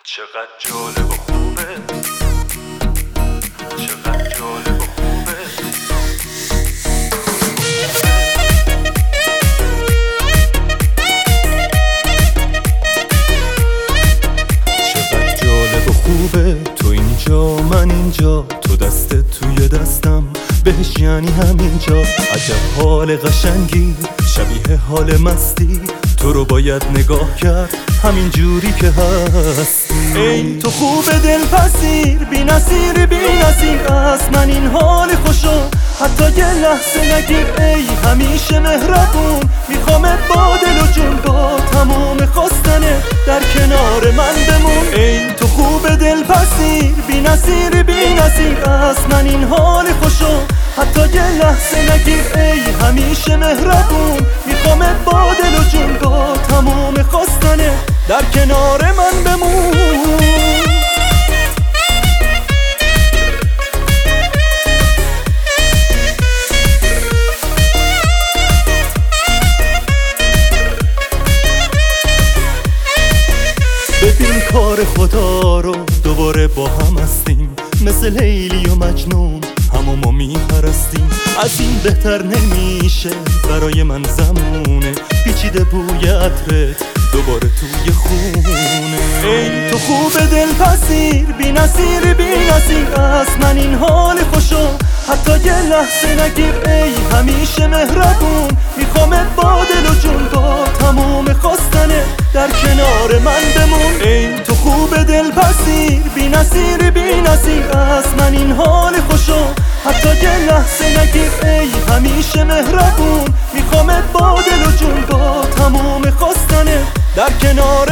چقدر جالب و خوبه، چقدر جالب و خوبه. چقدر جالب و خوبه، تو اینجا من اینجا، تو دستت توی دستم، بهش یعنی همینجا. عجب حال قشنگی، شبیه حال مستی، تو رو باید نگاه کرد همین جوری که هست. ای تو خوب دلپذیر، بی نظیر بی نظیر، از من این حال خوشو حتی یه لحظه نگیر. ای همیشه مهربون، میخوامت با دل و جون، با تمام خواستنه در کنار من بمون. ای تو خوب دلپذیر، بی نظیر بی نظیر، از من این حال خوشو حتی یه لحظه نگیر. ای همیشه مهربون، میخوامت با دل و جون، با تمام خواستنه در کنار من بمون. ببین کار خدا رو، دوباره با هم هستیم، مثل لیلی و مجنون همو ما میپرستیم. از این بهتر نمیشه برای من زمونه، پیچیده بوی عطرت دوباره توی خونه. ای تو خوب دلپذیر، بی نظیر بی نظیر، از من این حال خوشو حتی یه لحظه نگیر. ای همیشه مهربون، میخوامت با دل و جون، با تمام خواستنه در کنار من بمون. ای تو خوب دلپذیر، بی نظیر بی نظیر، از من این حال خوشو حتی یه لحظه نگیر. ای همیشه مهربون، میخوامت با دل و جون، با تمام خواستنه در کنار